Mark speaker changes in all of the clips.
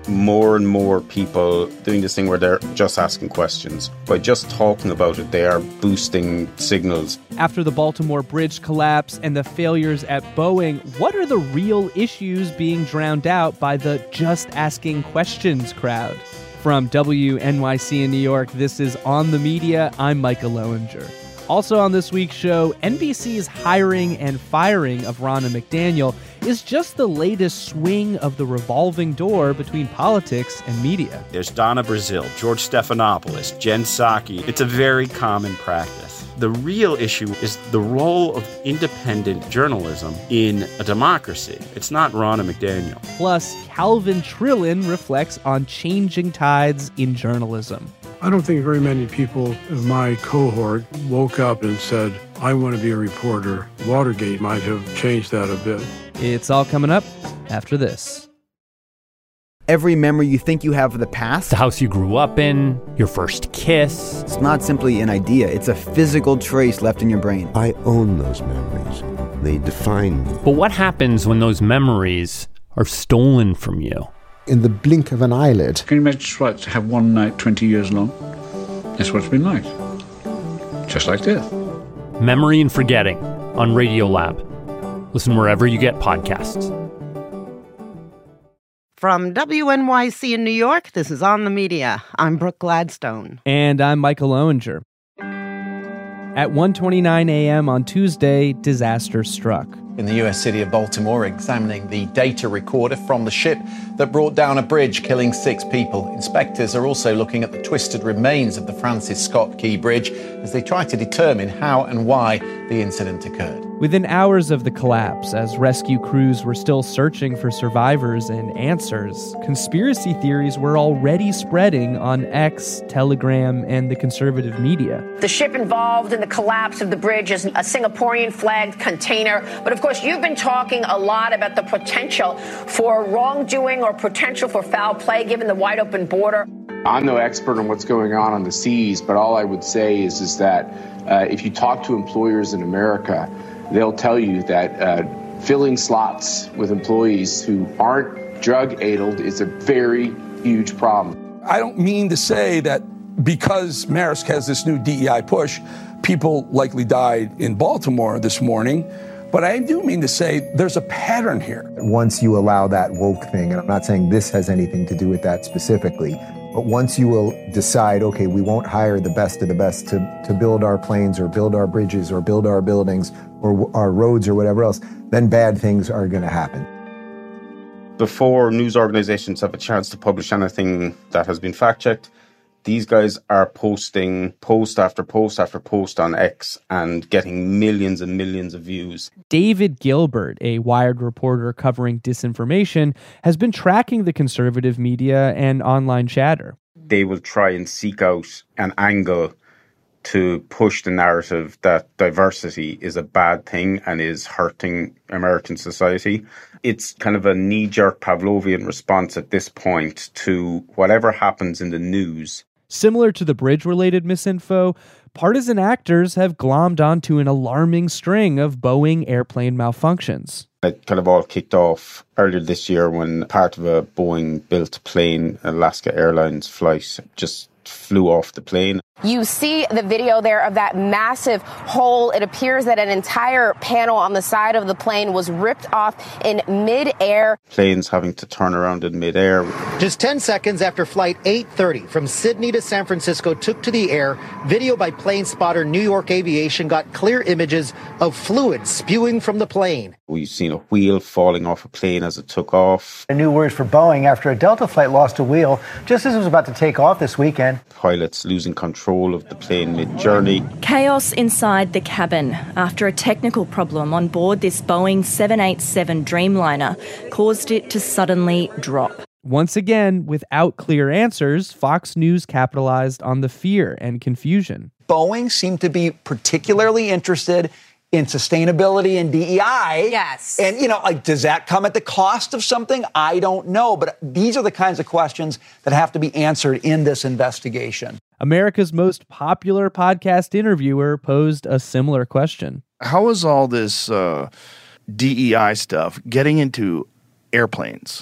Speaker 1: more and more people doing this thing where they're just asking questions. By just talking about it, they are boosting signals.
Speaker 2: After the Baltimore Bridge collapse and the failures at Boeing, what are the real issues being drowned out by the just asking questions crowd? From WNYC in New York, this is On the Media. I'm Micah Loewinger. Also on this week's show, NBC's hiring and firing of Ronna McDaniel is just the latest swing of the revolving door between politics and media.
Speaker 3: There's Donna Brazile, George Stephanopoulos, Jen Psaki. It's a very common practice. The real issue is the role of independent journalism in a democracy. It's not Ronna McDaniel.
Speaker 2: Plus, Calvin Trillin reflects on changing tides in journalism.
Speaker 4: I don't think very many people of my cohort woke up and said, I want to be a reporter. Watergate might have changed that a bit.
Speaker 2: It's all coming up after this.
Speaker 5: Every memory you think you have of the past,
Speaker 6: the house you grew up in, your first kiss.
Speaker 5: It's not simply an idea. It's a physical trace left in your brain.
Speaker 7: I own those memories. They define me.
Speaker 6: But what happens when those memories are stolen from you?
Speaker 7: In the blink of an eyelid.
Speaker 8: Can you imagine what to have one night 20 years long? That's what it's been like. Just like death.
Speaker 6: Memory and Forgetting on Radiolab. Listen wherever you get podcasts.
Speaker 9: From WNYC in New York, this is On the Media. I'm Brooke Gladstone.
Speaker 2: And I'm Michael Loewinger. At 1:29 a.m. on Tuesday, disaster struck.
Speaker 10: In the U.S. city of Baltimore, examining the data recorder from the ship that brought down a bridge, killing 6 people. Inspectors are also looking at the twisted remains of the Francis Scott Key Bridge as they try to determine how and why the incident occurred.
Speaker 2: Within hours of the collapse, as rescue crews were still searching for survivors and answers, conspiracy theories were already spreading on X, Telegram, and the conservative media.
Speaker 11: The ship involved in the collapse of the bridge is a Singaporean-flagged container. But of course, you've been talking a lot about the potential for wrongdoing or potential for foul play given the wide-open border.
Speaker 12: I'm no expert on what's going on the seas, but all I would say is that if you talk to employers in America, they'll tell you that filling slots with employees who aren't drug-addled is a very huge problem.
Speaker 13: I don't mean to say that because Maersk has this new DEI push, people likely died in Baltimore this morning. But I do mean to say there's a pattern here.
Speaker 14: Once you allow that woke thing, and I'm not saying this has anything to do with that specifically, but once you will decide, okay, we won't hire the best of the best to build our planes or build our bridges or build our buildings or our roads or whatever else, then bad things are going to happen.
Speaker 1: Before news organizations have a chance to publish anything that has been fact-checked, these guys are posting post after post after post on X and getting millions and millions of views.
Speaker 2: David Gilbert, a Wired reporter covering disinformation, has been tracking the conservative media and online chatter.
Speaker 1: They will try and seek out an angle to push the narrative that diversity is a bad thing and is hurting American society. It's kind of a knee-jerk Pavlovian response at this point to whatever happens in the news.
Speaker 2: Similar to the bridge-related misinfo, partisan actors have glommed onto an alarming string of Boeing airplane malfunctions.
Speaker 1: It kind of all kicked off earlier this year when part of a Boeing-built plane, Alaska Airlines flight, just flew off the plane.
Speaker 11: You see the video there of that massive hole. It appears that an entire panel on the side of the plane was ripped off in mid-air.
Speaker 1: Planes having to turn around in mid-air.
Speaker 15: Just 10 seconds after Flight 830 from Sydney to San Francisco took to the air, video by plane spotter New York Aviation got clear images of fluid spewing from the plane.
Speaker 1: We've seen a wheel falling off a plane as it took off.
Speaker 16: A new words for Boeing after a Delta flight lost a wheel just as it was about to take off this weekend.
Speaker 1: Pilots losing control of the plane mid-journey.
Speaker 17: Chaos inside the cabin after a technical problem on board this Boeing 787 Dreamliner caused it to suddenly drop.
Speaker 2: Once again, without clear answers, Fox News capitalized on the fear and confusion.
Speaker 18: Boeing seemed to be particularly interested in sustainability and DEI.
Speaker 19: Yes.
Speaker 18: And, does that come at the cost of something? I don't know. But these are the kinds of questions that have to be answered in this investigation.
Speaker 2: America's most popular podcast interviewer posed a similar question.
Speaker 20: How is all this DEI stuff getting into airplanes?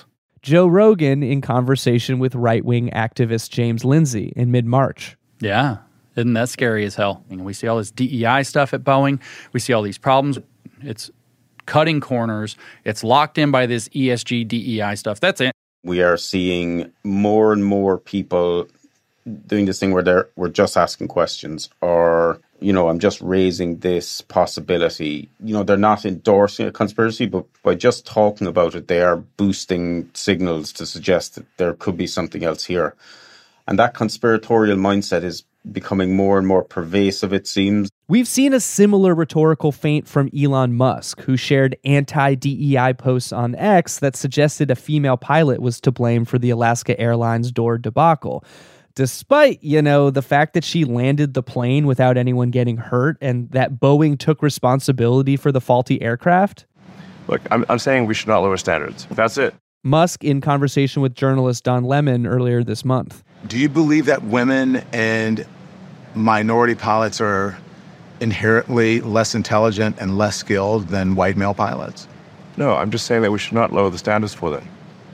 Speaker 2: Joe Rogan in conversation with right-wing activist James Lindsay in mid-March.
Speaker 19: Yeah, isn't that scary as hell? I mean, we see all this DEI stuff at Boeing. We see all these problems. It's cutting corners. It's locked in by this ESG DEI stuff. That's it.
Speaker 1: We are seeing more and more people doing this thing where we're just asking questions, or, I'm just raising this possibility. They're not endorsing a conspiracy, but by just talking about it, they are boosting signals to suggest that there could be something else here. And that conspiratorial mindset is becoming more and more pervasive, it seems.
Speaker 2: We've seen a similar rhetorical feint from Elon Musk, who shared anti-DEI posts on X that suggested a female pilot was to blame for the Alaska Airlines door debacle. Despite, the fact that she landed the plane without anyone getting hurt and that Boeing took responsibility for the faulty aircraft.
Speaker 20: Look, I'm saying we should not lower standards. That's it.
Speaker 2: Musk in conversation with journalist Don Lemon earlier this month.
Speaker 21: Do you believe that women and minority pilots are inherently less intelligent and less skilled than white male pilots?
Speaker 20: No, I'm just saying that we should not lower the standards for them.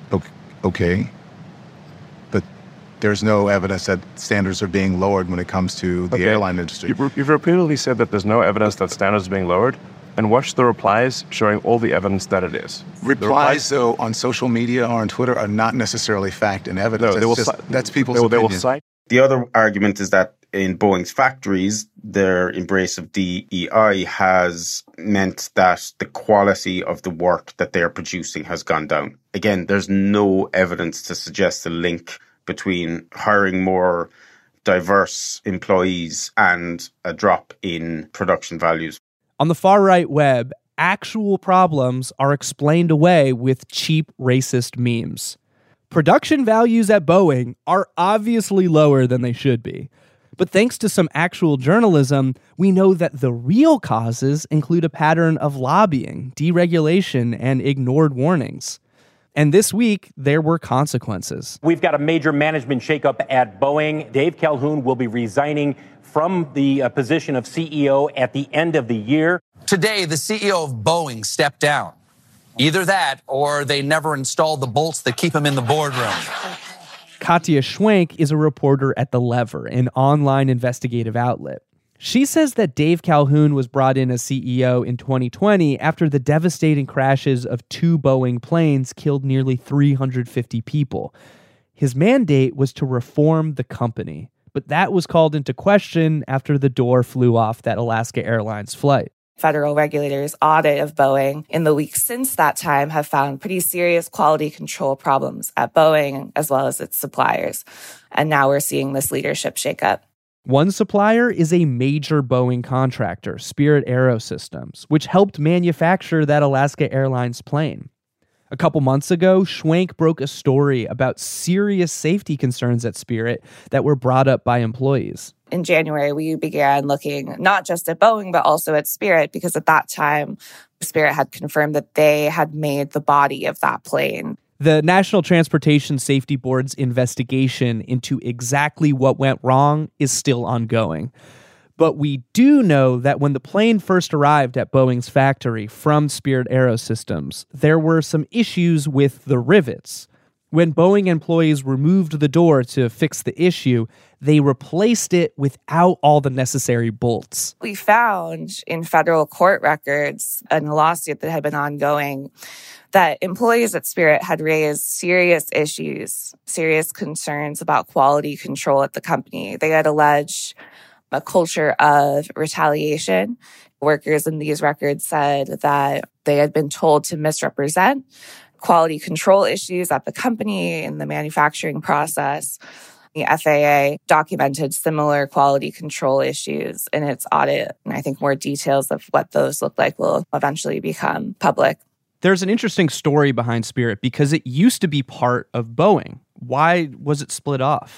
Speaker 21: Okay. But there's no evidence that standards are being lowered when it comes to the airline industry.
Speaker 20: You've repeatedly said that there's no evidence that standards are being lowered, and watch the replies showing all the evidence that it is.
Speaker 21: Replies, though, on social media or on Twitter are not necessarily fact and evidence.
Speaker 20: No,
Speaker 21: that's people's opinion.
Speaker 20: They will cite.
Speaker 1: The other argument is that in Boeing's factories, their embrace of DEI has meant that the quality of the work that they're producing has gone down. Again, there's no evidence to suggest a link between hiring more diverse employees and a drop in production values.
Speaker 2: On the far-right web, actual problems are explained away with cheap racist memes. Production values at Boeing are obviously lower than they should be. But thanks to some actual journalism, we know that the real causes include a pattern of lobbying, deregulation, and ignored warnings. And this week, there were consequences.
Speaker 22: We've got a major management shakeup at Boeing. Dave Calhoun will be resigning from the position of CEO at the end of the year.
Speaker 23: Today, the CEO of Boeing stepped down. Either that, or they never installed the bolts that keep him in the boardroom.
Speaker 2: Katya Schwenk is a reporter at The Lever, an online investigative outlet. She says that Dave Calhoun was brought in as CEO in 2020 after the devastating crashes of 2 Boeing planes killed nearly 350 people. His mandate was to reform the company, but that was called into question after the door flew off that Alaska Airlines flight.
Speaker 24: Federal regulators' audit of Boeing in the weeks since that time have found pretty serious quality control problems at Boeing as well as its suppliers. And now we're seeing this leadership shakeup.
Speaker 2: One supplier is a major Boeing contractor, Spirit AeroSystems, which helped manufacture that Alaska Airlines plane. A couple months ago, Schwenk broke a story about serious safety concerns at Spirit that were brought up by employees.
Speaker 24: In January, we began looking not just at Boeing, but also at Spirit, because at that time, Spirit had confirmed that they had made the body of that plane.
Speaker 2: The National Transportation Safety Board's investigation into exactly what went wrong is still ongoing. But we do know that when the plane first arrived at Boeing's factory from Spirit AeroSystems, there were some issues with the rivets. When Boeing employees removed the door to fix the issue, they replaced it without all the necessary bolts.
Speaker 24: We found in federal court records in a lawsuit that had been ongoing that employees at Spirit had raised serious issues, serious concerns about quality control at the company. They had alleged a culture of retaliation. Workers in these records said that they had been told to misrepresent quality control issues at the company in the manufacturing process. The FAA documented similar quality control issues in its audit, and I think more details of what those look like will eventually become public.
Speaker 2: There's an interesting story behind Spirit because it used to be part of Boeing. Why was it split off?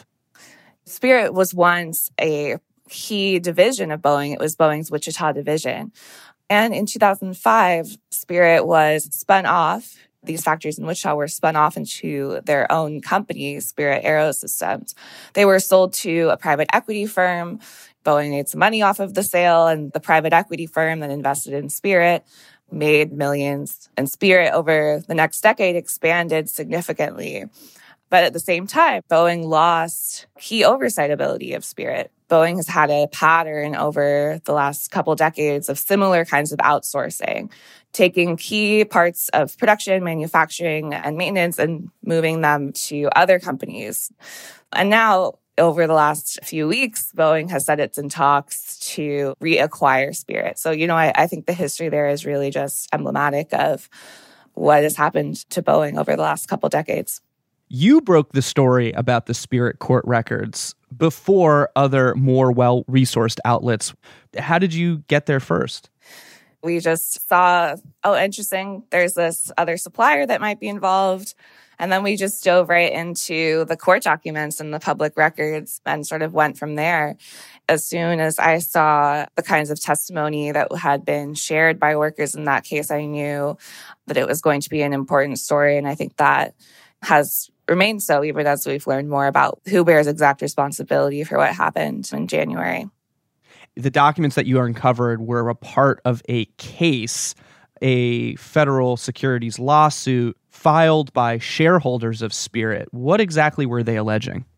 Speaker 24: Spirit was once a key division of Boeing. It was Boeing's Wichita division. And in 2005, Spirit was spun off. These factories in Wichita were spun off into their own company, Spirit AeroSystems. They were sold to a private equity firm. Boeing made some money off of the sale, and the private equity firm then invested in Spirit. made millions, and Spirit over the next decade expanded significantly. But at the same time, Boeing lost key oversight ability of Spirit. Boeing has had a pattern over the last couple decades of similar kinds of outsourcing, taking key parts of production, manufacturing, and maintenance and moving them to other companies. And now, over the last few weeks, Boeing has said it's in talks to reacquire Spirit. So, I think the history there is really just emblematic of what has happened to Boeing over the last couple decades.
Speaker 2: You broke the story about the Spirit court records before other more well-resourced outlets. How did you get there first?
Speaker 24: We just saw, interesting, there's this other supplier that might be involved. And then we just dove right into the court documents and the public records and sort of went from there. As soon as I saw the kinds of testimony that had been shared by workers in that case, I knew that it was going to be an important story. And I think that has remained so even as we've learned more about who bears exact responsibility for what happened in January.
Speaker 2: The documents that you uncovered were a part of a case, a federal securities lawsuit filed by shareholders of Spirit. What exactly were they alleging?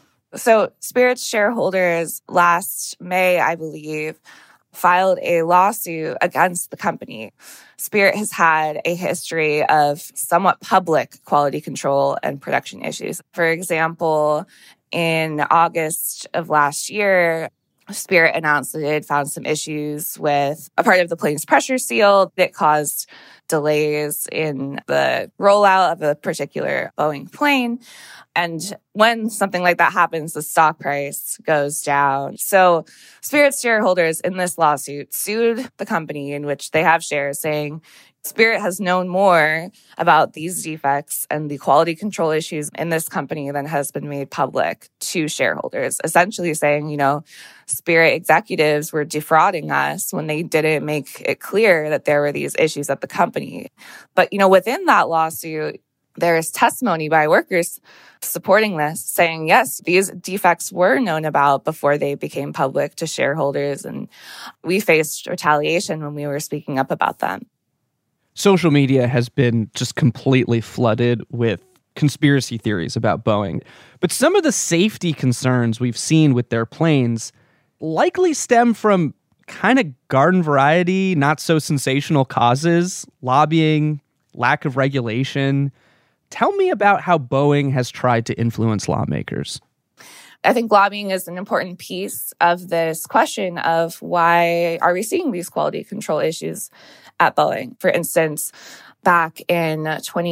Speaker 24: So Spirit's shareholders last May, I believe, filed a lawsuit against the company. Spirit has had a history of somewhat public quality control and production issues. For example, in August of last year, Spirit announced that it had found some issues with a part of the plane's pressure seal that caused delays in the rollout of a particular Boeing plane. And when something like that happens, the stock price goes down. So Spirit's shareholders in this lawsuit sued the company in which they have shares, saying Spirit has known more about these defects and the quality control issues in this company than has been made public to shareholders, essentially saying, Spirit executives were defrauding us when they didn't make it clear that there were these issues at the company. But, within that lawsuit, there is testimony by workers supporting this, saying, yes, these defects were known about before they became public to shareholders, and we faced retaliation when we were speaking up about them.
Speaker 2: Social media has been just completely flooded with conspiracy theories about Boeing. But some of the safety concerns we've seen with their planes likely stem from kind of garden variety, not so sensational causes, lobbying, lack of regulation. Tell me about how Boeing has tried to influence lawmakers.
Speaker 24: I think lobbying is an important piece of this question of why are we seeing these quality control issues at Boeing. For instance, back in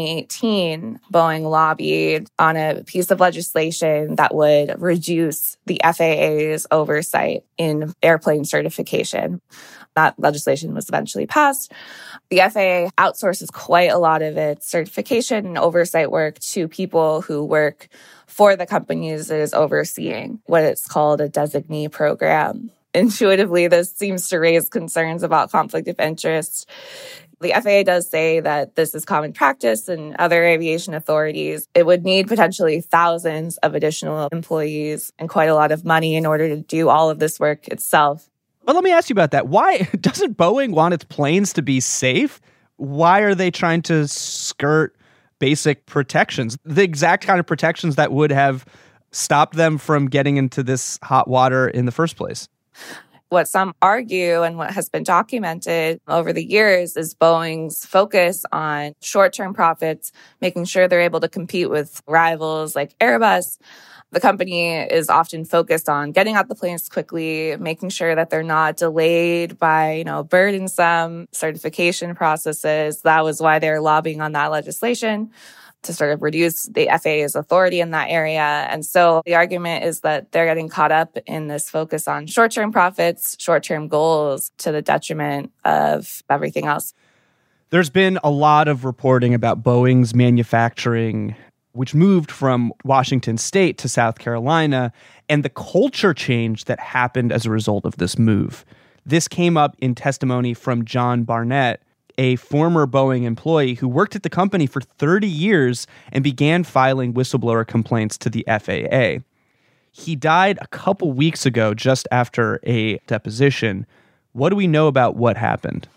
Speaker 24: 2018, Boeing lobbied on a piece of legislation that would reduce the FAA's oversight in airplane certification. That legislation was eventually passed. The FAA outsources quite a lot of its certification and oversight work to people who work for the companies it is overseeing, what it's called a designee program. Intuitively, this seems to raise concerns about conflict of interest. The FAA does say that this is common practice in other aviation authorities. It would need potentially thousands of additional employees and quite a lot of money in order to do all of this work itself.
Speaker 2: But let me ask you about that. Why doesn't Boeing want its planes to be safe? Why are they trying to skirt basic protections, the exact kind of protections that would have stopped them from getting into this hot water in the first place?
Speaker 24: What some argue and what has been documented over the years is Boeing's focus on short-term profits, making sure they're able to compete with rivals like Airbus. The company is often focused on getting out the planes quickly, making sure that they're not delayed by, burdensome certification processes. That was why they're lobbying on that legislation, to sort of reduce the FAA's authority in that area. And so the argument is that they're getting caught up in this focus on short-term profits, short-term goals to the detriment of everything else.
Speaker 2: There's been a lot of reporting about Boeing's manufacturing, which moved from Washington State to South Carolina, and the culture change that happened as a result of this move. This came up in testimony from John Barnett, a former Boeing employee who worked at the company for 30 years and began filing whistleblower complaints to the FAA. He died a couple weeks ago, just after a deposition. What do we know about what happened?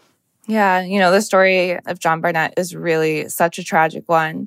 Speaker 24: Yeah, the story of John Barnett is really such a tragic one.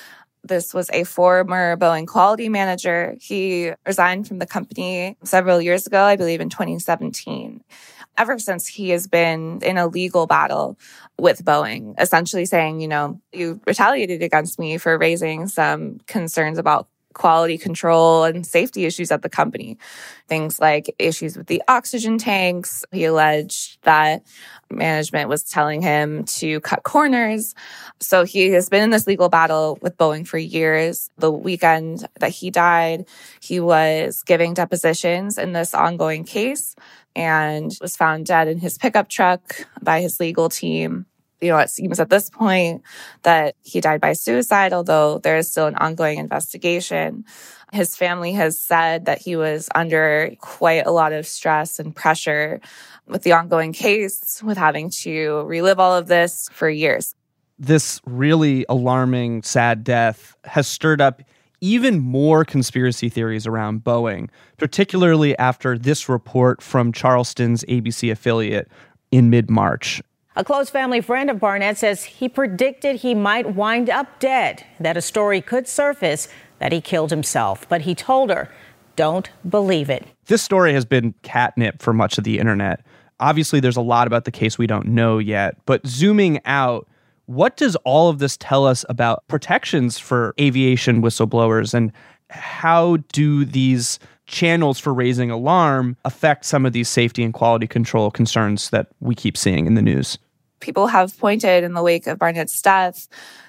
Speaker 24: This was a former Boeing quality manager. He resigned from the company several years ago, I believe in 2017. Ever since, he has been in a legal battle with Boeing, essentially saying, you retaliated against me for raising some concerns about quality control and safety issues at the company. Things like issues with the oxygen tanks. He alleged that management was telling him to cut corners. So he has been in this legal battle with Boeing for years. The weekend that he died, he was giving depositions in this ongoing case and was found dead in his pickup truck by his legal team. It seems at this point that he died by suicide, although there is still an ongoing investigation. His family has said that he was under quite a lot of stress and pressure with the ongoing case, with having to relive all of this for years.
Speaker 2: This really alarming, sad death has stirred up even more conspiracy theories around Boeing, particularly after this report from Charleston's ABC affiliate in mid-March.
Speaker 3: A close family friend of Barnett says he predicted he might wind up dead, that a story could surface that he killed himself. But he told her, don't believe it.
Speaker 2: This story has been catnip for much of the internet. Obviously, there's a lot about the case we don't know yet. But zooming out, what does all of this tell us about protections for aviation whistleblowers? And how do these channels for raising alarm affect some of these safety and quality control concerns that we keep seeing in the news?
Speaker 24: People have pointed in the wake of Barnett's death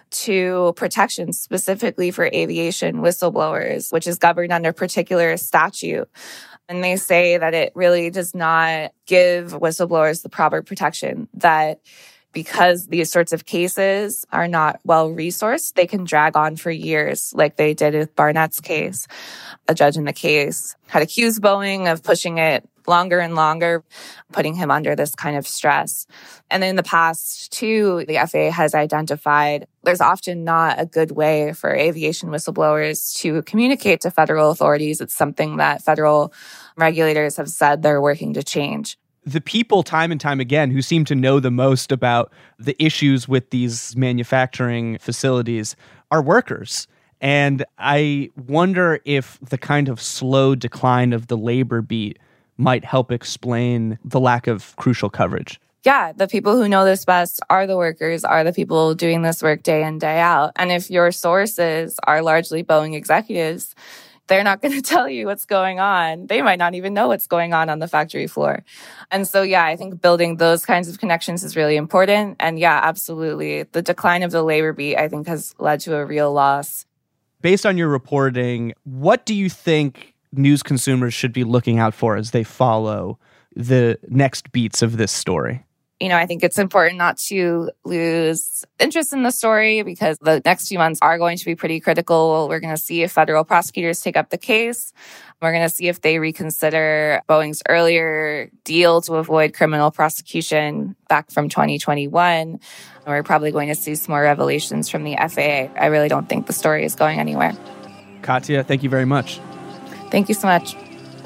Speaker 24: to protections specifically for aviation whistleblowers, which is governed under a particular statute. And they say that it really does not give whistleblowers the proper protection, that because these sorts of cases are not well resourced, they can drag on for years, like they did with Barnett's case. A judge in the case had accused Boeing of pushing it longer and longer, putting him under this kind of stress. And in the past, too, the FAA has identified there's often not a good way for aviation whistleblowers to communicate to federal authorities. It's something that federal regulators have said they're working to change.
Speaker 2: The people, time and time again, who seem to know the most about the issues with these manufacturing facilities are workers. And I wonder if the kind of slow decline of the labor beat might help explain the lack of crucial coverage.
Speaker 24: Yeah, the people who know this best are the workers, are the people doing this work day in, day out. And if your sources are largely Boeing executives, they're not going to tell you what's going on. They might not even know what's going on the factory floor. And so, yeah, I think building those kinds of connections is really important. And yeah, absolutely. The decline of the labor beat, I think, has led to a real loss.
Speaker 2: Based on your reporting, what do you think news consumers should be looking out for as they follow the next beats of this story?
Speaker 24: I think it's important not to lose interest in the story because the next few months are going to be pretty critical. We're going to see if federal prosecutors take up the case. We're going to see if they reconsider Boeing's earlier deal to avoid criminal prosecution back from 2021. We're probably going to see some more revelations from the FAA. I really don't think the story is going anywhere.
Speaker 2: Katya, thank you very much.
Speaker 24: Thank you so much.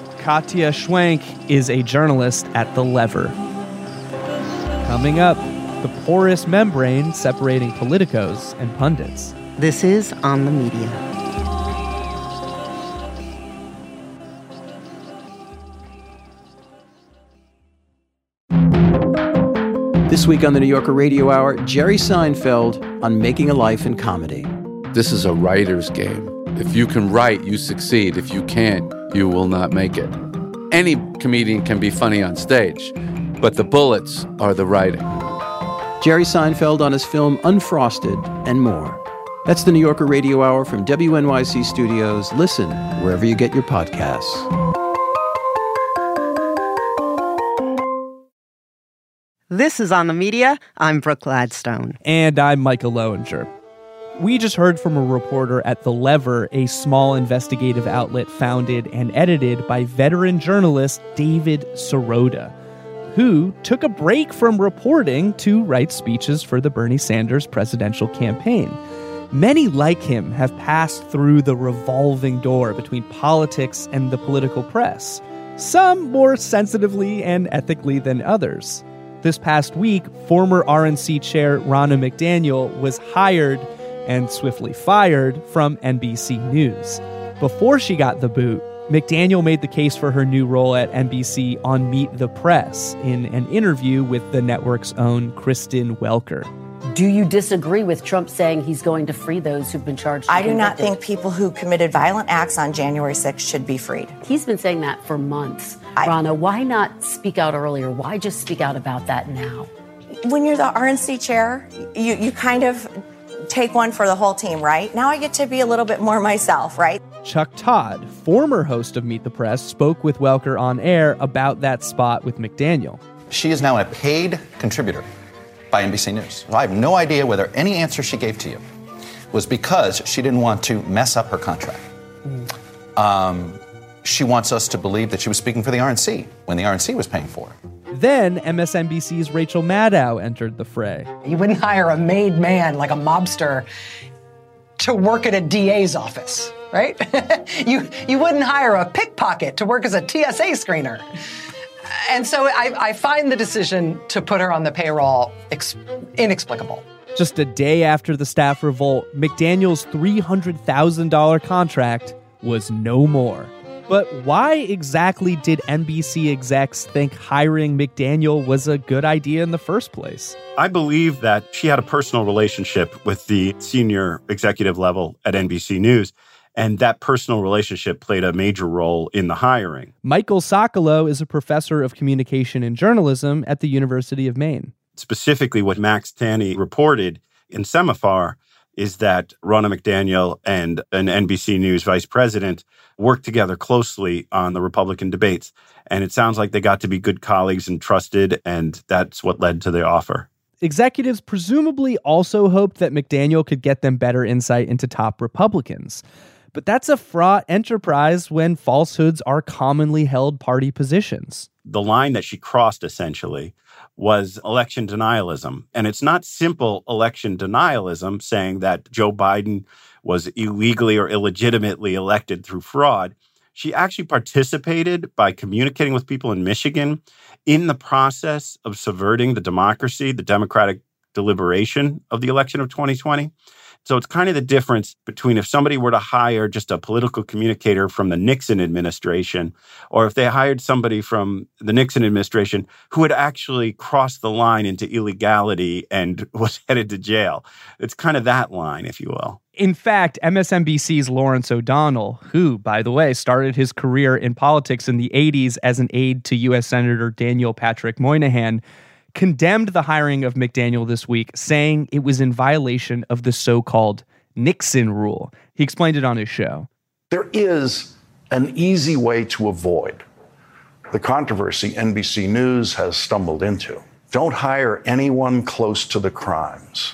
Speaker 2: Katya Schwenk is a journalist at The Lever. Coming up, the porous membrane separating politicos and pundits.
Speaker 9: This is On the Media.
Speaker 4: This week on the New Yorker Radio Hour, Jerry Seinfeld on making a life in comedy.
Speaker 5: This is a writer's game. If you can write, you succeed. If you can't, you will not make it. Any comedian can be funny on stage, but the bullets are the writing.
Speaker 4: Jerry Seinfeld on his film Unfrosted and more. That's the New Yorker Radio Hour from WNYC Studios. Listen wherever you get your podcasts.
Speaker 9: This is On the Media. I'm Brooke Gladstone.
Speaker 2: And I'm Michael Lowinger. We just heard from a reporter at The Lever, a small investigative outlet founded and edited by veteran journalist David Sirota, who took a break from reporting to write speeches for the Bernie Sanders presidential campaign. Many like him have passed through the revolving door between politics and the political press, some more sensitively and ethically than others. this past week, former RNC chair Ronna McDaniel was hired and swiftly fired from NBC News. Before she got the boot, McDaniel made the case for her new role at NBC on Meet the Press in an interview with the network's own Kristen Welker.
Speaker 6: Do you disagree with Trump saying he's going to free those who've been charged?
Speaker 7: I do not think people who committed violent acts on January 6th should be freed.
Speaker 6: He's been saying that for months. Ronna, why not speak out earlier? Why just speak out about that now?
Speaker 7: When you're the RNC chair, you kind of take one for the whole team, right? Now I get to be a little bit more myself, right?
Speaker 2: Chuck Todd, former host of Meet the Press, spoke with Welker on air about that spot with McDaniel.
Speaker 8: She is now a paid contributor by NBC News. I have no idea whether any answer she gave to you was because she didn't want to mess up her contract. She wants us to believe that she was speaking for the RNC when the RNC was paying for it.
Speaker 2: Then MSNBC's Rachel Maddow entered the fray.
Speaker 10: You wouldn't hire a made man like a mobster to work at a DA's office, right? you wouldn't hire a pickpocket to work as a TSA screener. And so I find the decision to put her on the payroll inexplicable.
Speaker 2: Just a day after the staff revolt, McDaniel's $300,000 contract was no more. But why exactly did NBC execs think hiring McDaniel was a good idea in the first place?
Speaker 25: I believe that she had a personal relationship with the senior executive level at NBC News, and that personal relationship played a major role in the hiring.
Speaker 2: Michael Socolow is a professor of communication and journalism at the University of Maine.
Speaker 25: Specifically, what Max Tanny reported in Semaphore is that Ronna McDaniel and an NBC News vice president worked together closely on the Republican debates. And it sounds like they got to be good colleagues and trusted, and that's what led to the offer.
Speaker 2: Executives presumably also hoped that McDaniel could get them better insight into top Republicans. But that's a fraught enterprise when falsehoods are commonly held party positions.
Speaker 25: The line that she crossed, essentially, was election denialism. And it's not simple election denialism saying that Joe Biden was illegally or illegitimately elected through fraud. She actually participated by communicating with people in Michigan in the process of subverting the democracy, the democratic deliberation of the election of 2020. So it's kind of the difference between if somebody were to hire just a political communicator from the Nixon administration, or if they hired somebody from the Nixon administration who had actually crossed the line into illegality and was headed to jail. It's kind of that line, if you will.
Speaker 2: In fact, MSNBC's Lawrence O'Donnell, who, by the way, started his career in politics in the 80s as an aide to U.S. Senator Daniel Patrick Moynihan, condemned the hiring of McDaniel this week, saying it was in violation of the so-called Nixon rule. He explained it on his show.
Speaker 26: There is an easy way to avoid the controversy NBC News has stumbled into. Don't hire anyone close to the crimes.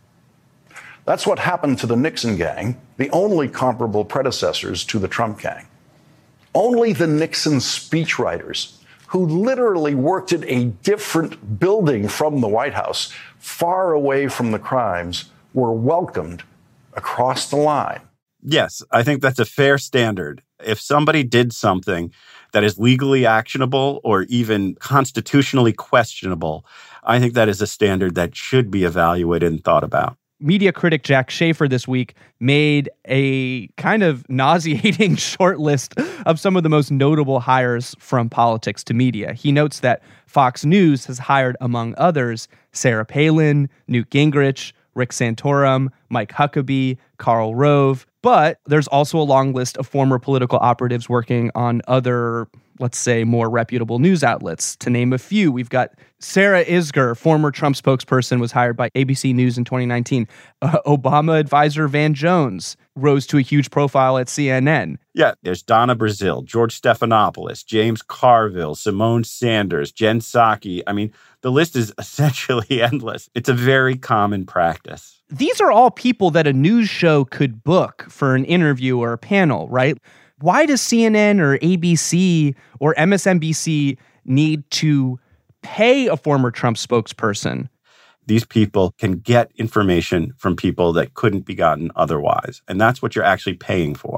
Speaker 26: That's what happened to the Nixon gang, the only comparable predecessors to the Trump gang. Only the Nixon speechwriters, who literally worked in a different building from the White House, far away from the crimes, were welcomed across the line.
Speaker 25: Yes, I think that's a fair standard. If somebody did something that is legally actionable or even constitutionally questionable, I think that is a standard that should be evaluated and thought about.
Speaker 2: Media critic Jack Schaefer this week made a kind of nauseating short list of some of the most notable hires from politics to media. He notes that Fox News has hired, among others, Sarah Palin, Newt Gingrich, Rick Santorum, Mike Huckabee, Karl Rove. But there's also a long list of former political operatives working on other, let's say, more reputable news outlets. To name a few, we've got Sarah Isgur, former Trump spokesperson, was hired by ABC News in 2019. Obama advisor Van Jones rose to a huge profile at CNN.
Speaker 25: Yeah, there's Donna Brazile, George Stephanopoulos, James Carville, Simone Sanders, Jen Psaki. I mean, the list is essentially endless. It's a very common practice.
Speaker 2: These are all people that a news show could book for an interview or a panel, right? Why does CNN or ABC or MSNBC need to pay a former Trump spokesperson?
Speaker 25: These people can get information from people that couldn't be gotten otherwise. And that's what you're actually paying for.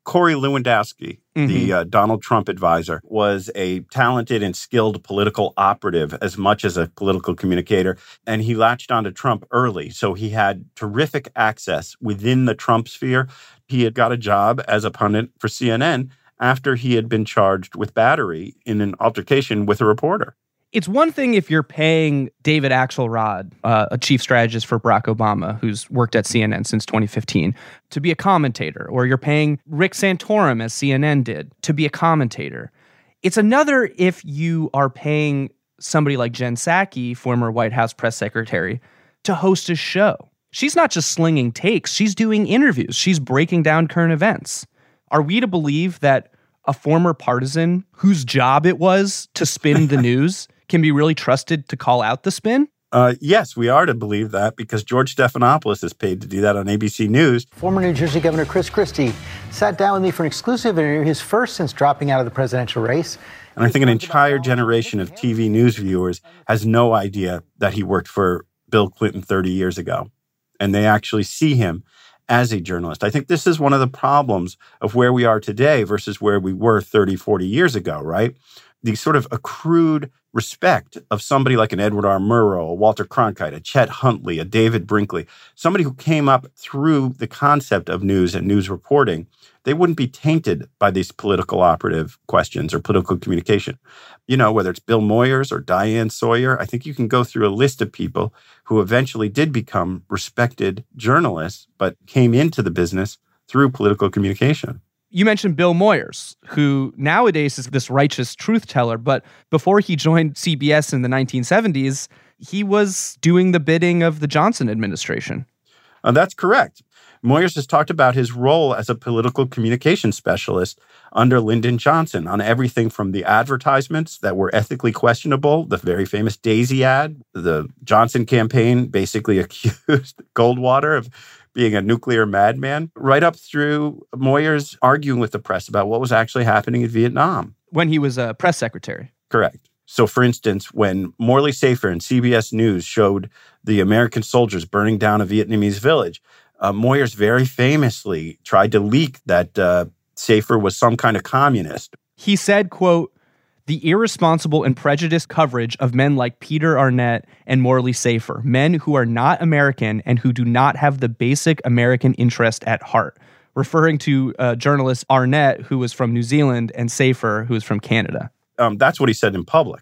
Speaker 25: Corey Lewandowski, the Donald Trump advisor, was a talented and skilled political operative as much as a political communicator. And he latched onto Trump early. So he had terrific access within the Trump sphere. He had got a job as a pundit for CNN after he had been charged with battery in an altercation with a reporter.
Speaker 2: It's one thing if you're paying David Axelrod, a chief strategist for Barack Obama, who's worked at CNN since 2015, to be a commentator, or you're paying Rick Santorum, as CNN did, to be a commentator. It's another if you are paying somebody like Jen Psaki, former White House press secretary, to host a show. She's not just slinging takes, she's doing interviews. She's breaking down current events. Are we to believe that a former partisan whose job it was to spin the news can be really trusted to call out the spin?
Speaker 25: Yes, we are to believe that because George Stephanopoulos is paid to do that on ABC News.
Speaker 11: Former New Jersey Governor Chris Christie sat down with me for an exclusive interview, his first since dropping out of the presidential race.
Speaker 25: And I think an entire generation of TV news viewers has no idea that he worked for Bill Clinton 30 years ago. And they actually see him as a journalist. I think this is one of the problems of where we are today versus where we were 30, 40 years ago, right? The sort of accrued respect of somebody like an Edward R. Murrow, a Walter Cronkite, a Chet Huntley, a David Brinkley, somebody who came up through the concept of news and news reporting, they wouldn't be tainted by these political operative questions or political communication. You know, whether it's Bill Moyers or Diane Sawyer, I think you can go through a list of people who eventually did become respected journalists, but came into the business through political communication.
Speaker 2: You mentioned Bill Moyers, who nowadays is this righteous truth teller, but before he joined CBS in the 1970s, he was doing the bidding of the Johnson administration.
Speaker 25: That's correct. Moyers has talked about his role as a political communication specialist under Lyndon Johnson on everything from the advertisements that were ethically questionable, the very famous Daisy ad. The Johnson campaign basically accused Goldwater of being a nuclear madman, right up through Moyers arguing with the press about what was actually happening in Vietnam.
Speaker 2: When he was a press secretary.
Speaker 25: Correct. So, for instance, when Morley Safer and CBS News showed the American soldiers burning down a Vietnamese village, Moyers very famously tried to leak that Safer was some kind of communist.
Speaker 2: He said, quote, "The irresponsible and prejudiced coverage of men like Peter Arnett and Morley Safer, men who are not American and who do not have the basic American interest at heart," referring to journalist Arnett, who was from New Zealand, and Safer, who was from Canada.
Speaker 25: That's what he said in public.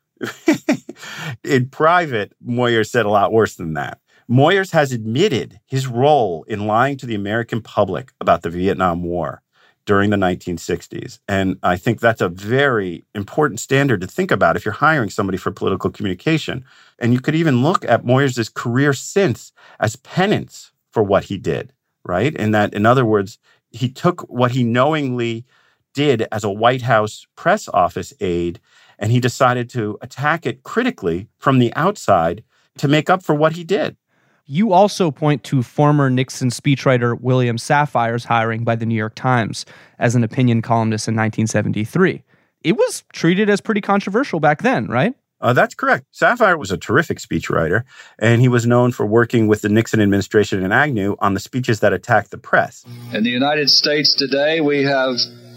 Speaker 25: In private, Moyers said a lot worse than that. Moyers has admitted his role in lying to the American public about the Vietnam War during the 1960s. And I think that's a very important standard to think about if you're hiring somebody for political communication. And you could even look at Moyers' career since as penance for what he did, right? And that, in other words, he took what he knowingly did as a White House press office aide, and he decided to attack it critically from the outside to make up for what he did.
Speaker 2: You also point to former Nixon speechwriter William Safire's hiring by the New York Times as an opinion columnist in 1973. It was treated as pretty controversial back then, right?
Speaker 25: That's correct. Safire was a terrific speechwriter, and he was known for working with the Nixon administration and Agnew on the speeches that attacked the press.
Speaker 12: In the United States today, we have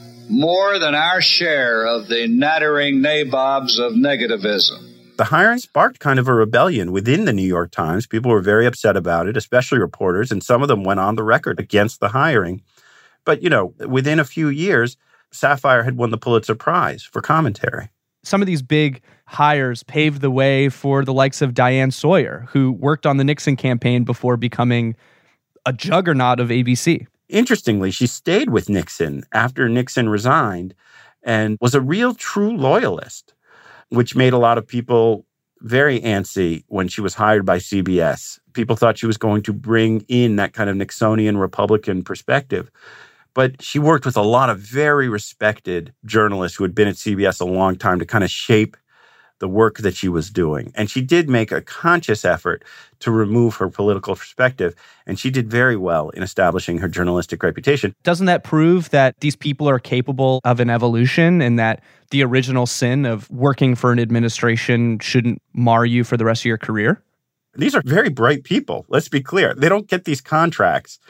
Speaker 12: more than our share of the nattering nabobs of negativism.
Speaker 25: The hiring sparked kind of a rebellion within the New York Times. People were very upset about it, especially reporters, and some of them went on the record against the hiring. But, you know, within a few years, Safire had won the Pulitzer Prize for commentary.
Speaker 2: Some of these big hires paved the way for the likes of Diane Sawyer, who worked on the Nixon campaign before becoming a juggernaut of ABC.
Speaker 25: Interestingly, she stayed with Nixon after Nixon resigned and was a real true loyalist, which made a lot of people very antsy when she was hired by CBS. People thought she was going to bring in that kind of Nixonian Republican perspective. But she worked with a lot of very respected journalists who had been at CBS a long time to kind of shape the work that she was doing. And she did make a conscious effort to remove her political perspective. And she did very well in establishing her journalistic reputation.
Speaker 2: Doesn't that prove that these people are capable of an evolution and that the original sin of working for an administration shouldn't mar you for the rest of your career?
Speaker 25: These are very bright people. Let's be clear. They don't get these contracts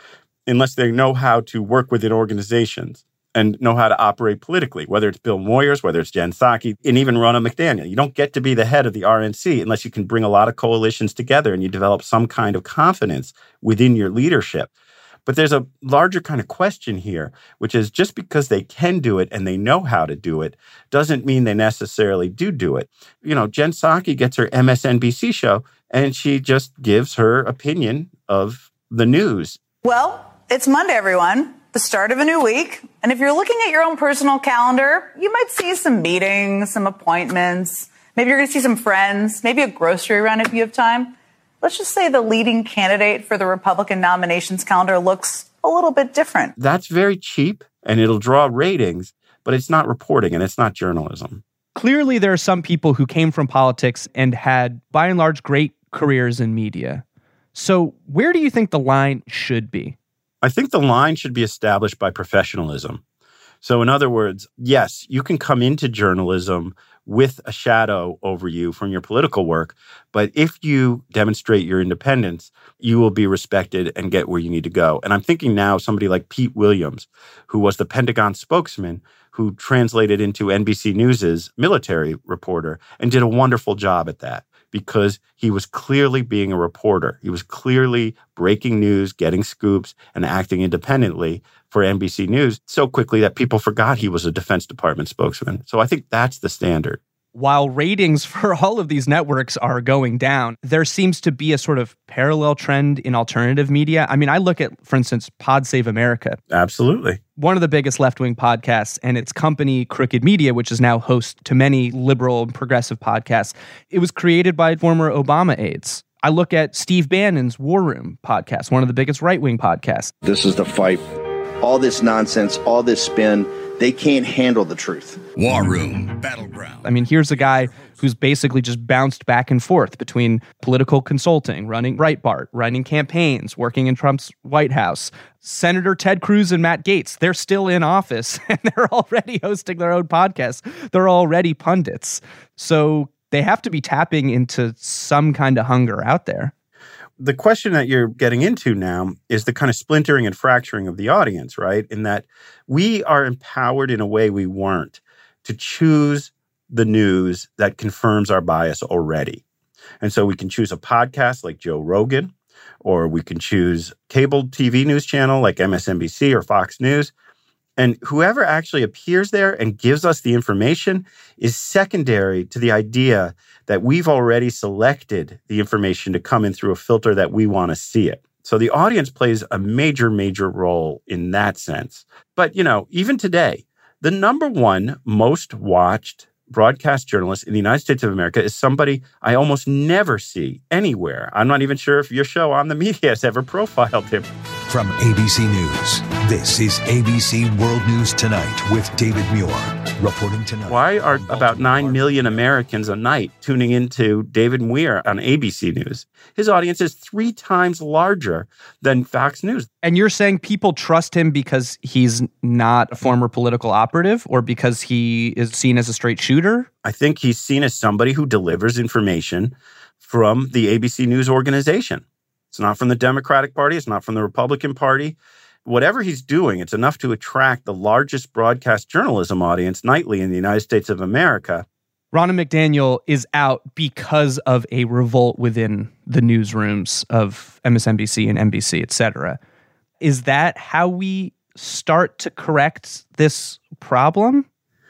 Speaker 25: unless they know how to work within organizations and know how to operate politically, whether it's Bill Moyers, whether it's Jen Psaki, and even Ronna McDaniel. You don't get to be the head of the RNC unless you can bring a lot of coalitions together and you develop some kind of confidence within your leadership. But there's a larger kind of question here, which is just because they can do it and they know how to do it doesn't mean they necessarily do it. You know, Jen Psaki gets her MSNBC show and she just gives her opinion of the news.
Speaker 13: Well, it's Monday, everyone. The start of a new week. And if you're looking at your own personal calendar, you might see some meetings, some appointments. Maybe you're going to see some friends, maybe a grocery run if you have time. Let's just say the leading candidate for the Republican nominations calendar looks a little bit different.
Speaker 25: That's very cheap and it'll draw ratings, but it's not reporting and it's not journalism.
Speaker 2: Clearly, there are some people who came from politics and had, by and large, great careers in media. So where do you think the line should be?
Speaker 25: I think the line should be established by professionalism. So in other words, yes, you can come into journalism with a shadow over you from your political work, but if you demonstrate your independence, you will be respected and get where you need to go. And I'm thinking now somebody like Pete Williams, who was the Pentagon spokesman, who translated into NBC News' military reporter and did a wonderful job at that. Because he was clearly being a reporter. He was clearly breaking news, getting scoops, and acting independently for NBC News so quickly that people forgot he was a Defense Department spokesman. So I think that's the standard.
Speaker 2: While ratings for all of these networks are going down, there seems to be a sort of parallel trend in alternative media. I mean, I look at, for instance, Pod Save America.
Speaker 25: Absolutely.
Speaker 2: One of the biggest left-wing podcasts, and its company, Crooked Media, which is now host to many liberal and progressive podcasts. It was created by former Obama aides. I look at Steve Bannon's War Room podcast, one of the biggest right-wing podcasts.
Speaker 14: This is the fight. All this nonsense, all this spin, they can't handle the truth.
Speaker 15: War Room, Battleground.
Speaker 2: I mean, here's a guy who's basically just bounced back and forth between political consulting, running Breitbart, running campaigns, working in Trump's White House. Senator Ted Cruz and Matt Gaetz, they're still in office and they're already hosting their own podcasts. They're already pundits. So they have to be tapping into some kind of hunger out there.
Speaker 25: The question that you're getting into now is the kind of splintering and fracturing of the audience, right? In that we are empowered in a way we weren't to choose the news that confirms our bias already. And so we can choose a podcast like Joe Rogan, or we can choose cable TV news channel like MSNBC or Fox News. And whoever actually appears there and gives us the information is secondary to the idea that we've already selected the information to come in through a filter that we want to see it. So the audience plays a major, major role in that sense. But, you know, even today, the number one most watched broadcast journalist in the United States of America is somebody I almost never see anywhere. I'm not even sure if your show On the Media has ever profiled him.
Speaker 15: From ABC News, this is ABC World News Tonight with David Muir. Reporting tonight.
Speaker 25: Why are about 9 million Americans a night tuning into David Muir on ABC News? His audience is 3 times larger than Fox News.
Speaker 2: And you're saying people trust him because he's not a former political operative or because he is seen as a straight shooter?
Speaker 25: I think he's seen as somebody who delivers information from the ABC News organization. It's not from the Democratic Party. It's not from the Republican Party. Whatever he's doing, it's enough to attract the largest broadcast journalism audience nightly in the United States of America.
Speaker 2: Ronna McDaniel is out because of a revolt within the newsrooms of MSNBC and NBC, et cetera. Is that how we start to correct this problem?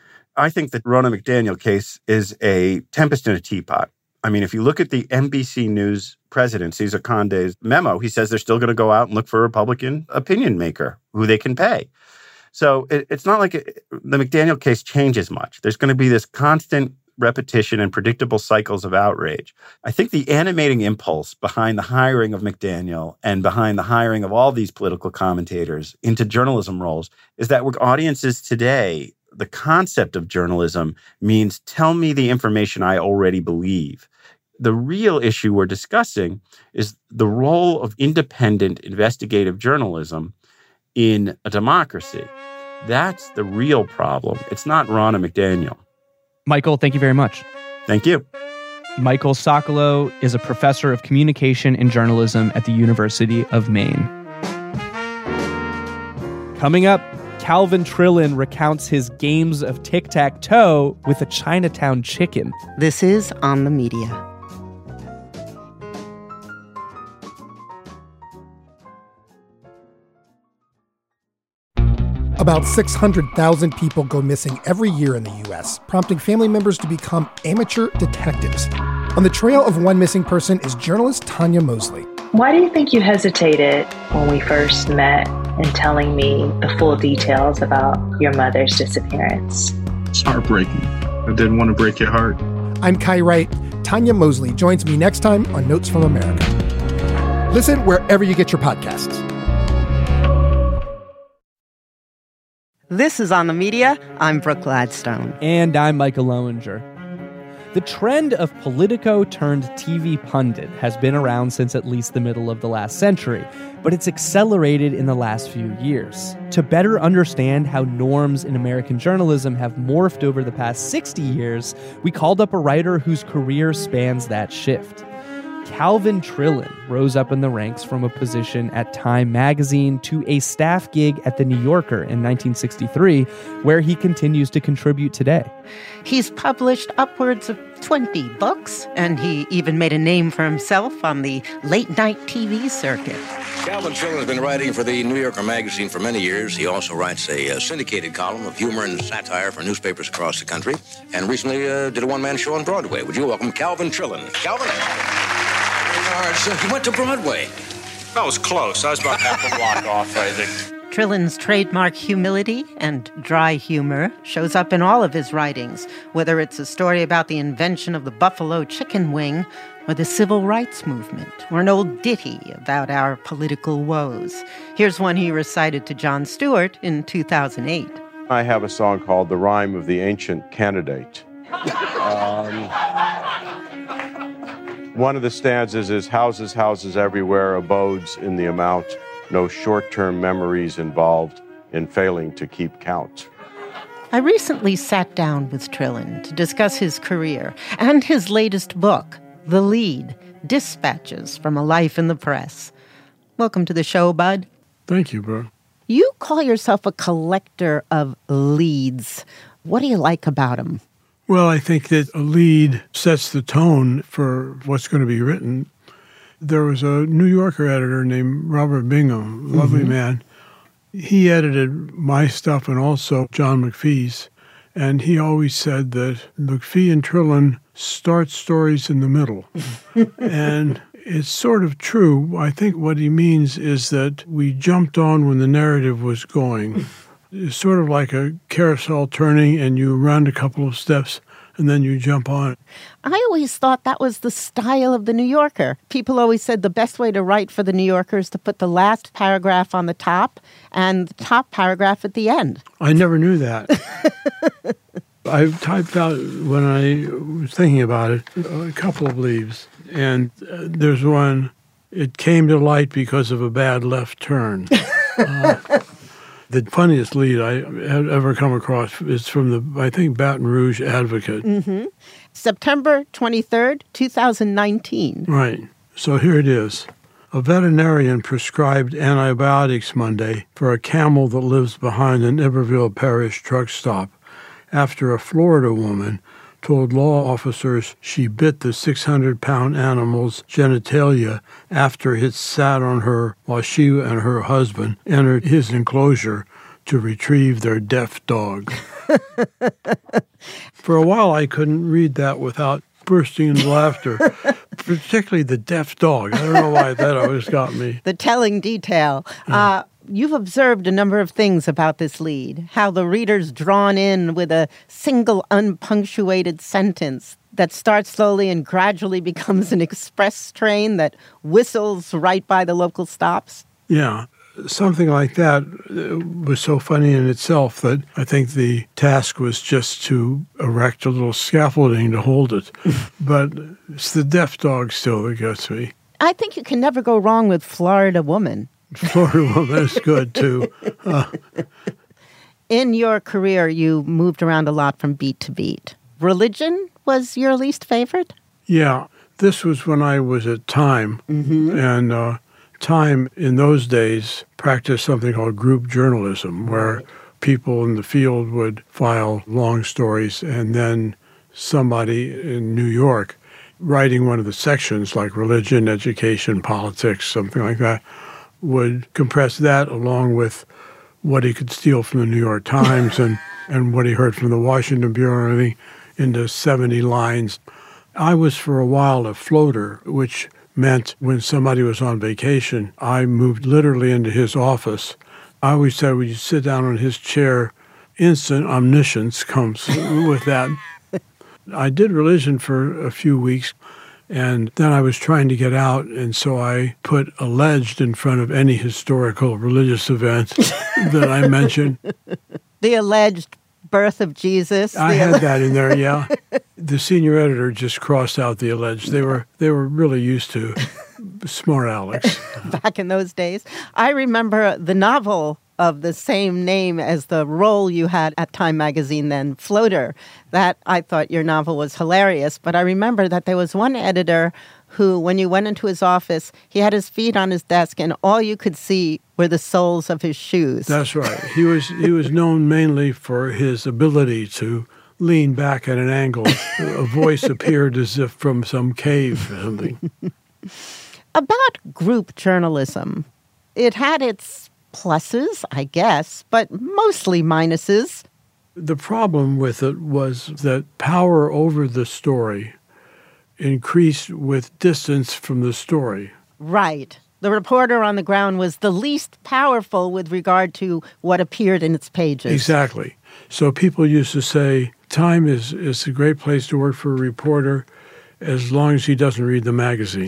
Speaker 25: I think the Ronna McDaniel case is a tempest in a teapot. I mean, if you look at the NBC News president, Cesar Conde's memo, he says they're still going to go out and look for a Republican opinion maker who they can pay. So it's not like the McDaniel case changes much. There's going to be this constant repetition and predictable cycles of outrage. I think the animating impulse behind the hiring of McDaniel and behind the hiring of all these political commentators into journalism roles is that with audiences today, the concept of journalism means tell me the information I already believe. The real issue we're discussing is the role of independent investigative journalism in a democracy. That's the real problem. It's not Ronna McDaniel.
Speaker 2: Michael, thank you very much.
Speaker 25: Thank you.
Speaker 2: Michael Socolow is a professor of communication and journalism at the University of Maine. Coming up, Calvin Trillin recounts his games of tic-tac-toe with a Chinatown chicken.
Speaker 9: This is On the Media.
Speaker 16: About 600,000 people go missing every year in the U.S., prompting family members to become amateur detectives. On the trail of one missing person is journalist Tanya Mosley.
Speaker 17: Why do you think you hesitated when we first met in telling me the full details about your mother's disappearance?
Speaker 18: It's heartbreaking. I didn't want to break your heart.
Speaker 16: I'm Kai Wright. Tanya Mosley joins me next time on Notes from America. Listen wherever you get your podcasts.
Speaker 9: This is On the Media. I'm Brooke Gladstone.
Speaker 2: And I'm Michael Lowinger. The trend of Politico turned TV pundit has been around since at least the middle of the last century, but it's accelerated in the last few years. To better understand how norms in American journalism have morphed over the past 60 years, we called up a writer whose career spans that shift. Calvin Trillin rose up in the ranks from a position at Time magazine to a staff gig at The New Yorker in 1963, where he continues to contribute today.
Speaker 9: He's published upwards of 20 books, and he even made a name for himself on the late-night TV circuit.
Speaker 19: Calvin Trillin has been writing for The New Yorker magazine for many years. He also writes a syndicated column of humor and satire for newspapers across the country, and recently did a one-man show on Broadway. Would you welcome Calvin Trillin? Calvin? You went to Broadway.
Speaker 20: That was close. I was about half a block off, I think.
Speaker 9: Trillin's trademark humility and dry humor shows up in all of his writings, whether it's a story about the invention of the buffalo chicken wing or the civil rights movement, or an old ditty about our political woes. Here's one he recited to Jon Stewart in 2008.
Speaker 21: I have a song called The Rhyme of the Ancient Candidate. One of the stanzas is, houses, houses everywhere, abodes in the amount, no short-term memories involved in failing to keep count.
Speaker 9: I recently sat down with Trillin to discuss his career and his latest book, The Lead, Dispatches from a Life in the Press. Welcome to the show, Bud.
Speaker 27: Thank you, bro.
Speaker 9: You call yourself a collector of leads. What do you like about them?
Speaker 27: Well, I think that a lead sets the tone for what's going to be written. There was a New Yorker editor named Robert Bingham, lovely man. He edited my stuff and also John McPhee's. And he always said that McPhee and Trillin start stories in the middle. And it's sort of true. I think what he means is that we jumped on when the narrative was going. It's sort of like a carousel turning, and you run a couple of steps, and then you jump on it.
Speaker 9: I always thought that was the style of The New Yorker. People always said the best way to write for The New Yorker is to put the last paragraph on the top and the top paragraph at the end.
Speaker 27: I never knew that. I typed out, when I was thinking about it, a couple of leaves. And there's one, it came to light because of a bad left turn. The funniest lead I have ever come across is from the, I think, Baton Rouge Advocate.
Speaker 9: Mm-hmm. September 23rd, 2019.
Speaker 27: Right. So here it is. A veterinarian prescribed antibiotics Monday for a camel that lives behind an Iberville Parish truck stop after a Florida woman told law officers she bit the 600-pound animal's genitalia after it sat on her while she and her husband entered his enclosure to retrieve their deaf dog. For a while, I couldn't read that without bursting into laughter, particularly the deaf dog. I don't know why that always got me.
Speaker 9: The telling detail. You've observed a number of things about this lead, how the reader's drawn in with a single unpunctuated sentence that starts slowly and gradually becomes an express train that whistles right by the local stops.
Speaker 27: Yeah, something like that was so funny in itself that I think the task was just to erect a little scaffolding to hold it. But it's the deaf dog still that gets me.
Speaker 9: I think you can never go wrong with Florida Woman.
Speaker 27: Florida Woman is good, too.
Speaker 9: In your career, you moved around a lot from beat to beat. Religion was your least favorite?
Speaker 27: Yeah. This was when I was at Time. Mm-hmm. And Time in those days practiced something called group journalism, where people in the field would file long stories, and then somebody in New York writing one of the sections, like religion, education, politics, something like that, would compress that along with what he could steal from the New York Times and what he heard from the Washington Bureau and everything into 70 lines. I was for a while a floater, which meant when somebody was on vacation, I moved literally into his office. I always said, when you sit down on his chair, instant omniscience comes with that. I did religion for a few weeks, and then I was trying to get out, and so I put alleged in front of any historical religious event that I mentioned.
Speaker 9: The alleged birth of Jesus.
Speaker 27: I had that in there, yeah. The senior editor just crossed out the alleged. They were really used to smart Alex.
Speaker 9: Back in those days. I remember the novel of the same name as the role you had at Time magazine then, Floater. That I thought your novel was hilarious, but I remember that there was one editor who, when you went into his office, he had his feet on his desk and all you could see were the soles of his shoes.
Speaker 27: That's right. He was known mainly for his ability to lean back at an angle. A voice appeared as if from some cave or something.
Speaker 9: About group journalism, it had its pluses, I guess, but mostly minuses.
Speaker 27: The problem with it was that power over the story increased with distance from the story.
Speaker 9: Right. The reporter on the ground was the least powerful with regard to what appeared in its pages.
Speaker 27: Exactly. So people used to say, Time is a great place to work for a reporter as long as he doesn't read the magazine.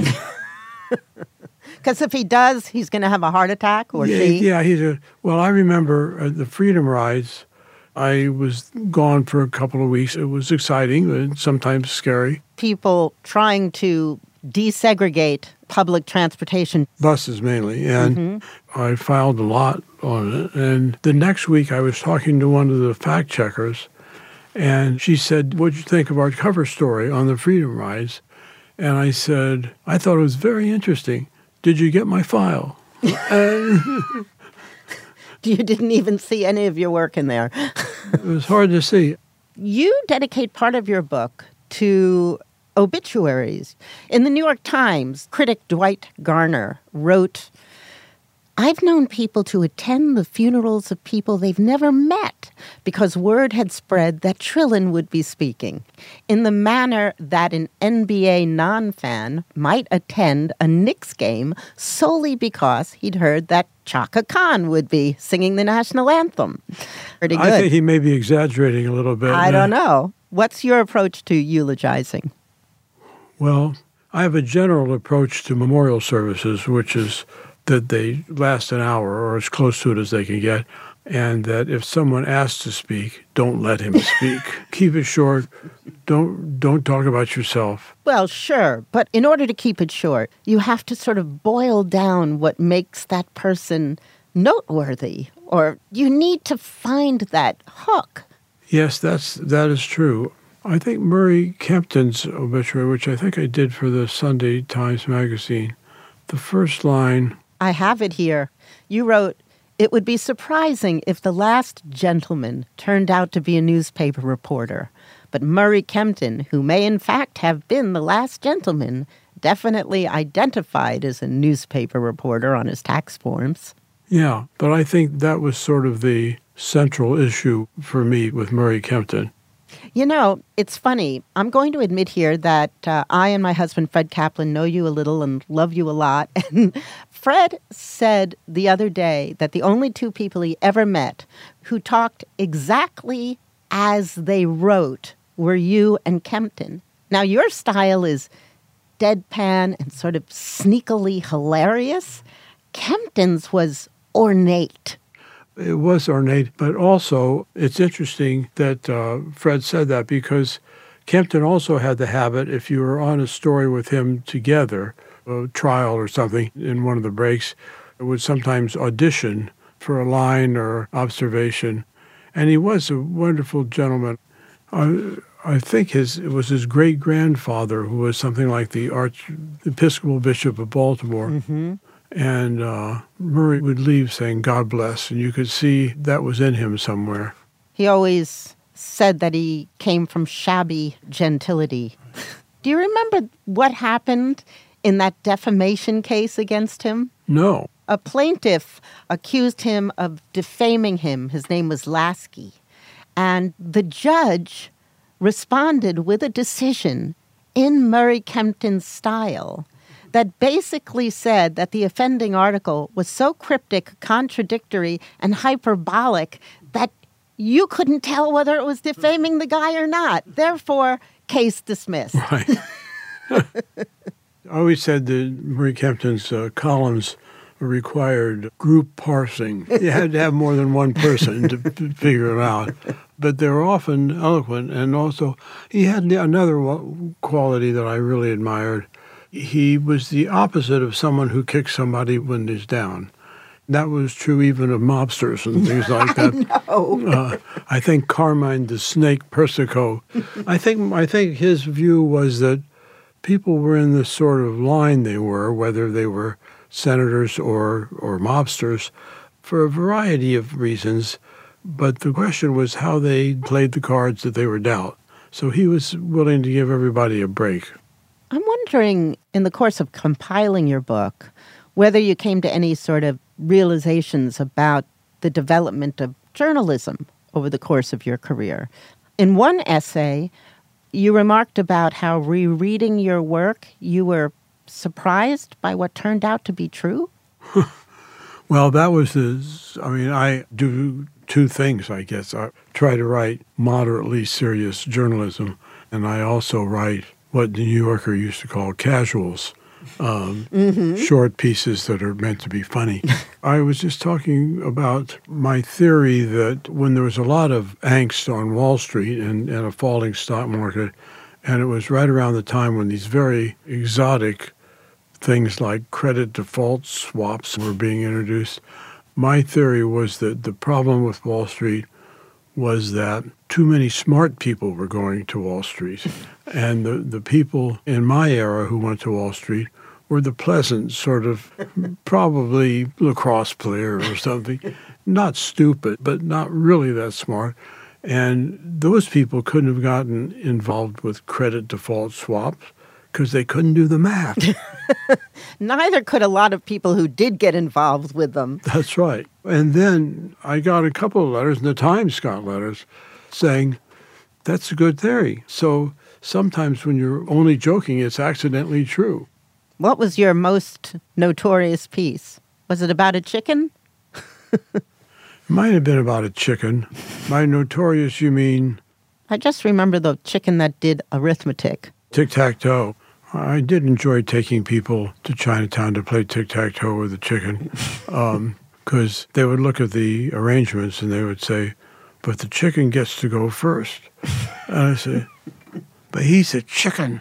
Speaker 9: Because if he does, he's going to have a heart attack, or she.
Speaker 27: Yeah, well, I remember the Freedom Rides. I was gone for a couple of weeks. It was exciting and sometimes scary.
Speaker 9: People trying to desegregate public transportation.
Speaker 27: Buses mainly, and I filed a lot on it. And the next week I was talking to one of the fact checkers, and she said, "What'd you think of our cover story on the Freedom Rides?" And I said, "I thought it was very interesting. Did you get my file?"
Speaker 9: You didn't even see any of your work in there.
Speaker 27: It was hard to see.
Speaker 9: You dedicate part of your book to obituaries. In the New York Times, critic Dwight Garner wrote, "I've known people to attend the funerals of people they've never met because word had spread that Trillin would be speaking, in the manner that an NBA non-fan might attend a Knicks game solely because he'd heard that Chaka Khan would be singing the national anthem." Pretty good.
Speaker 27: I think he may be exaggerating a little bit.
Speaker 9: I don't know. What's your approach to eulogizing?
Speaker 27: Well, I have a general approach to memorial services, which is that they last an hour or as close to it as they can get, and that if someone asks to speak, don't let him speak. Keep it short. Don't talk about yourself.
Speaker 9: Well, sure, but in order to keep it short, you have to sort of boil down what makes that person noteworthy, or you need to find that hook.
Speaker 27: Yes, that is true. I think Murray Kempton's obituary, which I think I did for the Sunday Times Magazine, the first line...
Speaker 9: I have it here. You wrote, "It would be surprising if the last gentleman turned out to be a newspaper reporter. But Murray Kempton, who may in fact have been the last gentleman, definitely identified as a newspaper reporter on his tax forms."
Speaker 27: Yeah, but I think that was sort of the central issue for me with Murray Kempton.
Speaker 9: You know, it's funny. I'm going to admit here that I and my husband, Fred Kaplan, know you a little and love you a lot. And Fred said the other day that the only two people he ever met who talked exactly as they wrote were you and Kempton. Now, your style is deadpan and sort of sneakily hilarious. Kempton's was ornate.
Speaker 27: It was ornate, but also it's interesting that Fred said that because Kempton also had the habit, if you were on a story with him together, a trial or something in one of the breaks, it would sometimes audition for a line or observation. And he was a wonderful gentleman. I think it was his great-grandfather who was something like the Archiepiscopal Bishop of Baltimore. And Murray would leave saying, God bless, and you could see that was in him somewhere.
Speaker 9: He always said that he came from shabby gentility. Do you remember what happened in that defamation case against him?
Speaker 27: No.
Speaker 9: A plaintiff accused him of defaming him. His name was Lasky. And the judge responded with a decision in Murray Kempton's style that basically said that the offending article was so cryptic, contradictory, and hyperbolic that you couldn't tell whether it was defaming the guy or not. Therefore, case dismissed.
Speaker 27: Right. I always said that Murray Kempton's columns required group parsing. You had to have more than one person to figure it out. But they were often eloquent, and also he had another quality that I really admired. He was the opposite of someone who kicks somebody when he's down. That was true even of mobsters and things like that. I think Carmine the Snake Persico. I think his view was that people were in the sort of line they were, whether they were senators or mobsters, for a variety of reasons. But the question was how they played the cards that they were dealt. So he was willing to give everybody a break.
Speaker 9: I'm wondering, in the course of compiling your book, whether you came to any sort of realizations about the development of journalism over the course of your career. In one essay, you remarked about how rereading your work, you were surprised by what turned out to be true?
Speaker 27: Well, that was I do two things, I guess. I try to write moderately serious journalism, and I also write what the New Yorker used to call casuals, short pieces that are meant to be funny. I was just talking about my theory that when there was a lot of angst on Wall Street and a falling stock market, and it was right around the time when these very exotic things like credit default swaps were being introduced, my theory was that the problem with Wall Street was that too many smart people were going to Wall Street. And the people in my era who went to Wall Street were the pleasant sort of, probably lacrosse player or something. Not stupid, but not really that smart. And those people couldn't have gotten involved with credit default swaps because they couldn't do the math.
Speaker 9: Neither could a lot of people who did get involved with them.
Speaker 27: That's right. And then I got a couple of letters, and the Times got letters, saying, that's a good theory. So sometimes when you're only joking, it's accidentally true.
Speaker 9: What was your most notorious piece? Was it about a chicken?
Speaker 27: It might have been about a chicken. By notorious, you mean?
Speaker 9: I just remember the chicken that did arithmetic.
Speaker 27: Tic-tac-toe. I did enjoy taking people to Chinatown to play tic-tac-toe with the chicken because they would look at the arrangements and they would say, but the chicken gets to go first. And I say, but he's a chicken.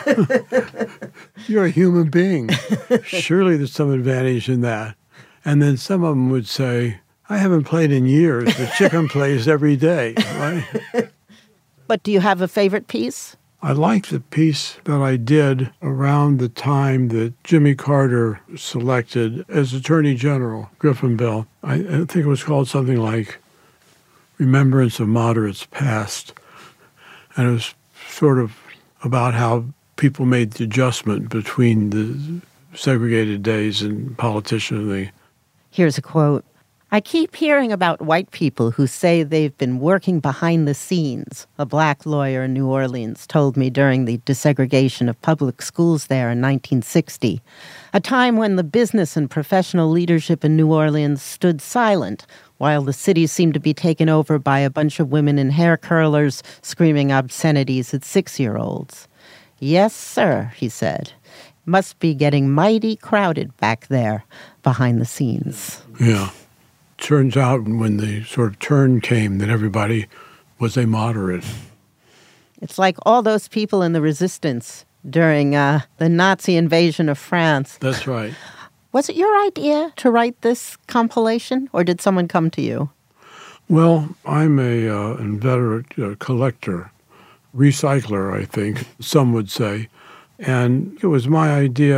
Speaker 27: You're a human being. Surely there's some advantage in that. And then some of them would say, I haven't played in years. The chicken plays every day, right?
Speaker 9: But do you have a favorite piece?
Speaker 27: I liked the piece that I did around the time that Jimmy Carter selected as Attorney General Griffin Bell. I think it was called something like Remembrance of Moderates Past. And it was sort of about how people made the adjustment between the segregated days and politicians.
Speaker 9: Here's a quote. I keep hearing about white people who say they've been working behind the scenes, a black lawyer in New Orleans told me during the desegregation of public schools there in 1960, a time when the business and professional leadership in New Orleans stood silent while the city seemed to be taken over by a bunch of women in hair curlers screaming obscenities at 6-year-olds. Yes, sir, he said. Must be getting mighty crowded back there behind the scenes.
Speaker 27: Yeah. Turns out when the sort of turn came that everybody was a moderate.
Speaker 9: It's like all those people in the resistance during the Nazi invasion of France.
Speaker 27: That's right.
Speaker 9: Was it your idea to write this compilation, or did someone come to you?
Speaker 27: Well, I'm a inveterate collector, recycler, I think, some would say. And it was my idea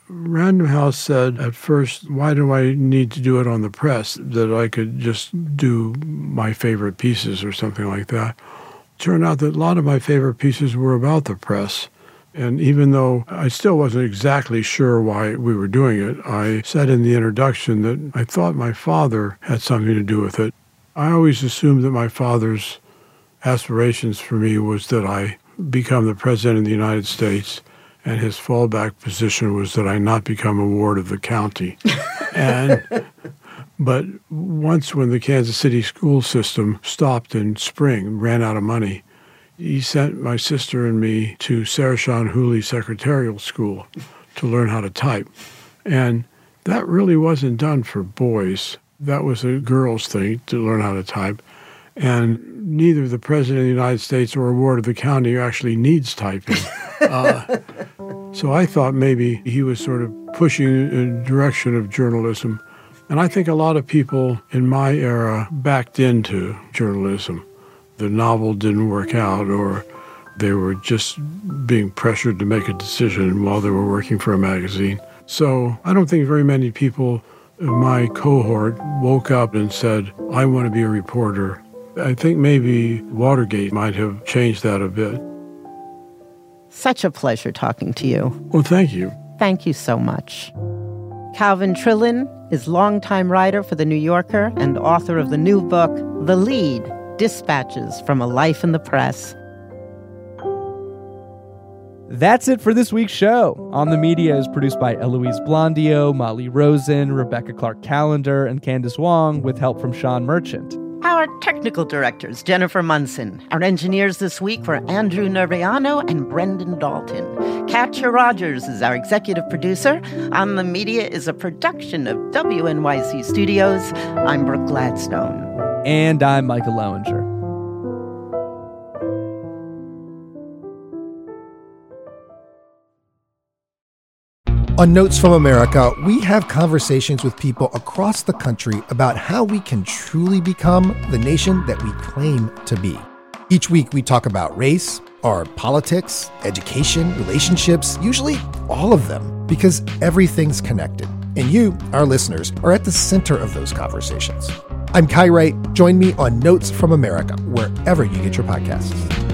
Speaker 27: Random House said at first, why do I need to do it on the press, that I could just do my favorite pieces or something like that. Turned out that a lot of my favorite pieces were about the press. And even though I still wasn't exactly sure why we were doing it, I said in the introduction that I thought my father had something to do with it. I always assumed that my father's aspirations for me was that I become the president of the United States, and his fallback position was that I not become a ward of the county. But once when the Kansas City school system stopped in spring, ran out of money, he sent my sister and me to Sarah Shawn Hooley Secretarial School to learn how to type. And that really wasn't done for boys. That was a girl's thing, to learn how to type. And neither the President of the United States or a ward of the county actually needs typing. So I thought maybe he was sort of pushing a direction of journalism. And I think a lot of people in my era backed into journalism. The novel didn't work out, or they were just being pressured to make a decision while they were working for a magazine. So I don't think very many people in my cohort woke up and said, I want to be a reporter. I think maybe Watergate might have changed that a bit.
Speaker 9: Such a pleasure talking to you.
Speaker 27: Well, thank you.
Speaker 9: Thank you so much. Calvin Trillin is longtime writer for The New Yorker and author of the new book, The Lead, Dispatches from a Life in the Press.
Speaker 2: That's it for this week's show. On the Media is produced by Eloise Blondio, Molly Rosen, Rebecca Clark-Callender, and Candace Wong, with help from Sean Merchant.
Speaker 9: Our technical directors, Jennifer Munson. Our engineers this week were Andrew Nerviano and Brendan Dalton. Katja Rogers is our executive producer. On the Media is a production of WNYC Studios. I'm Brooke Gladstone.
Speaker 2: And I'm Michael Lowinger.
Speaker 16: On Notes from America, we have conversations with people across the country about how we can truly become the nation that we claim to be. Each week, we talk about race, our politics, education, relationships, usually all of them, because everything's connected. And you, our listeners, are at the center of those conversations. I'm Kai Wright. Join me on Notes from America, wherever you get your podcasts.